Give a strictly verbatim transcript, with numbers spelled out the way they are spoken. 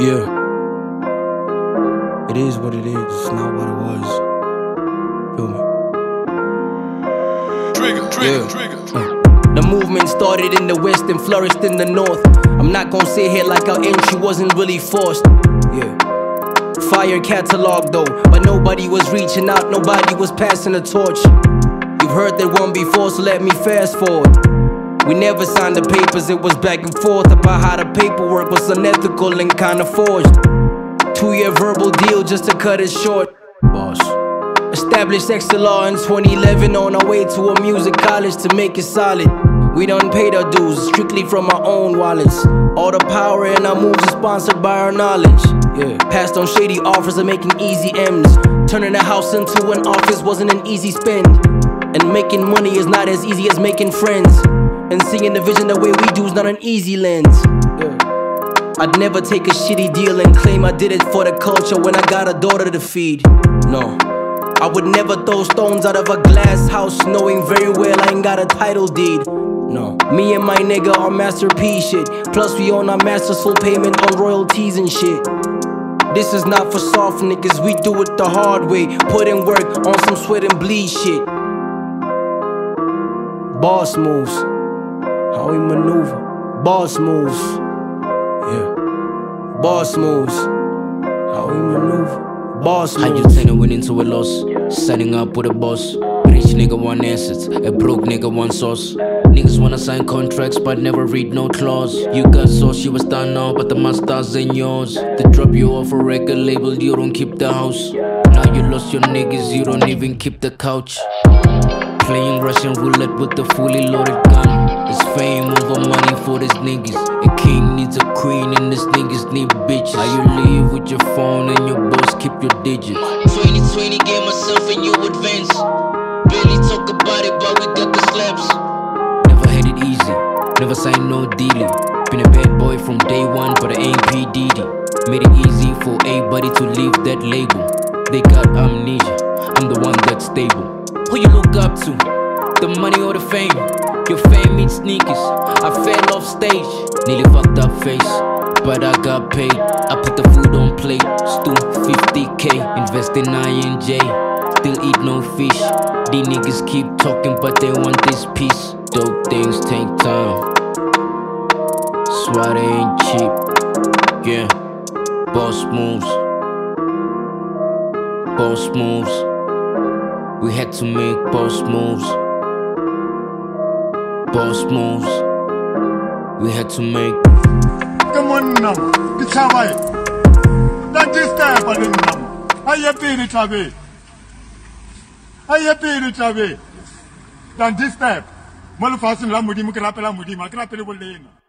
Yeah. It is what it is, it's not what it was. Feel me? Trigger, trigger, yeah. trigger, trigger. Uh. The movement started in the west and flourished in the north. I'm not gonna sit here like our entry wasn't really forced. Yeah. Fire catalog though, but nobody was reaching out, nobody was passing the torch. You've heard that one before, so let me fast forward. We never signed the papers, it was back and forth about how the paperwork was unethical and kinda forged. Two-year verbal deal just to cut it short. Boss. Established extra law in twenty eleven on our way to a music college to make it solid. We done paid our dues, strictly from our own wallets. All the power in our moves is sponsored by our knowledge. Yeah. Passed on shady offers of making easy M's. Turning a house into an office wasn't an easy spend. And making money is not as easy as making friends. And seeing the vision the way we do is not an easy lens. Yeah. I'd never take a shitty deal and claim I did it for the culture when I got a daughter to feed. No, I would never throw stones out of a glass house knowing very well I ain't got a title deed. No, me and my nigga are Master P shit. Plus we own our master's full payment on royalties and shit. This is not for soft niggas, we do it the hard way. Put in work on some sweat and bleed shit. Boss moves, how we maneuver. Boss moves, yeah. Boss moves, how we maneuver. Boss moves. How you turn a win into a loss? Setting up with a boss. Rich nigga want assets, a broke nigga want sauce. Niggas wanna sign contracts but never read no clause. You got sauce, you a star now, but the master's ain't yours. They drop you off a record label, you don't keep the house. Now you lost your niggas, you don't even keep the couch. Playing Russian roulette with the fully loaded gun. It's fame over money for these niggas. A king needs a queen and these niggas need bitches. How you live with your phone and your boss keep your digits. twenty twenty gave myself a new advance. Barely talk about it but we got the slaps. Never had it easy, never signed no dealing. Been a bad boy from day one but I ain't P. Diddy. Made it easy for everybody to leave that label. They got amnesia, I'm the one that's stable. Who you look up to? The money or the fame? Your fame means sneakers. I fell off stage, nearly fucked up face, but I got paid. I put the food on plate, stool fifty K, invest in I N J, still eat no fish. These niggas keep talking but they want this piece. Dope things take time, that's why they ain't cheap. Yeah, boss moves, boss moves. We had to make boss moves. Boss moves. We had to make. Come on now, it's how I. That is time for them now. I have been it away. I have been it away. Then this time, Malufasin Lamudi Mukrapela Mudi Makrapel.